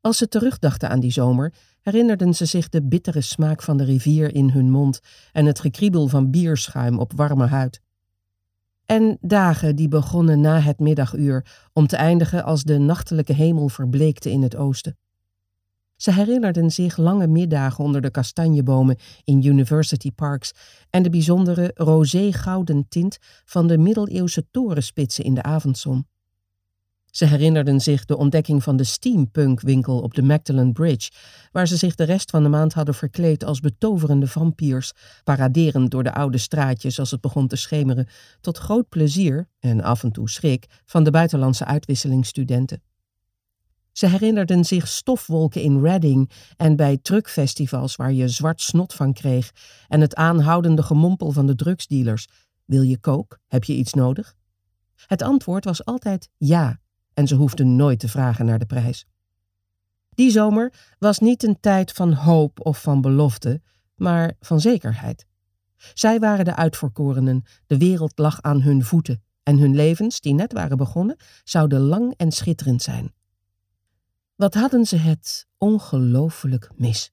Als ze terugdachten aan die zomer, herinnerden ze zich de bittere smaak van de rivier in hun mond en het gekriebel van bierschuim op warme huid. En dagen die begonnen na het middaguur, om te eindigen als de nachtelijke hemel verbleekte in het oosten. Ze herinnerden zich lange middagen onder de kastanjebomen in University Parks en de bijzondere rosé-gouden tint van de middeleeuwse torenspitsen in de avondzon. Ze herinnerden zich de ontdekking van de steampunkwinkel op de Magdalen Bridge, waar ze zich de rest van de maand hadden verkleed als betoverende vampiers, paraderend door de oude straatjes als het begon te schemeren, tot groot plezier, en af en toe schrik, van de buitenlandse uitwisselingsstudenten. Ze herinnerden zich stofwolken in Reading en bij truckfestivals waar je zwart snot van kreeg en het aanhoudende gemompel van de drugsdealers. Wil je coke? Heb je iets nodig? Het antwoord was altijd ja. En ze hoefden nooit te vragen naar de prijs. Die zomer was niet een tijd van hoop of van belofte, maar van zekerheid. Zij waren de uitverkorenen, de wereld lag aan hun voeten en hun levens, die net waren begonnen, zouden lang en schitterend zijn. Wat hadden ze het ongelooflijk mis.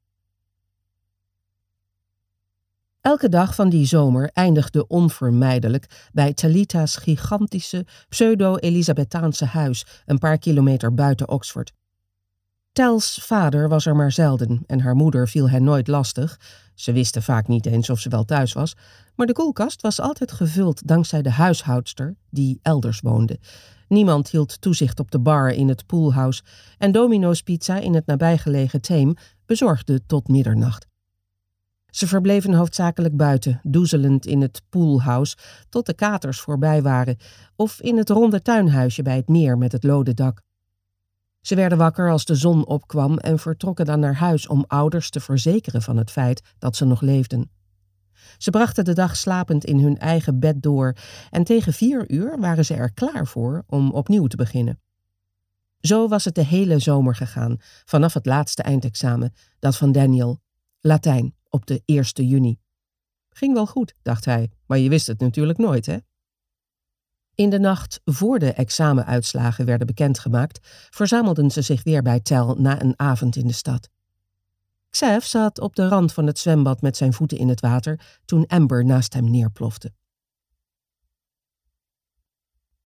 Elke dag van die zomer eindigde onvermijdelijk bij Talita's gigantische pseudo-Elisabethaanse huis een paar kilometer buiten Oxford. Tals vader was er maar zelden en haar moeder viel hen nooit lastig. Ze wisten vaak niet eens of ze wel thuis was, maar de koelkast was altijd gevuld dankzij de huishoudster die elders woonde. Niemand hield toezicht op de bar in het poolhouse en Domino's Pizza in het nabijgelegen Theem bezorgde tot middernacht. Ze verbleven hoofdzakelijk buiten, doezelend in het poolhouse tot de katers voorbij waren, of in het ronde tuinhuisje bij het meer met het lode dak. Ze werden wakker als de zon opkwam en vertrokken dan naar huis om ouders te verzekeren van het feit dat ze nog leefden. Ze brachten de dag slapend in hun eigen bed door en tegen 4 uur waren ze er klaar voor om opnieuw te beginnen. Zo was het de hele zomer gegaan, vanaf het laatste eindexamen, dat van Daniel, Latijn, op de 1 juni. Ging wel goed, dacht hij, maar je wist het natuurlijk nooit, hè? In de nacht voor de examenuitslagen werden bekendgemaakt, verzamelden ze zich weer bij Tel na een avond in de stad. Xav zat op de rand van het zwembad met zijn voeten in het water toen Amber naast hem neerplofte.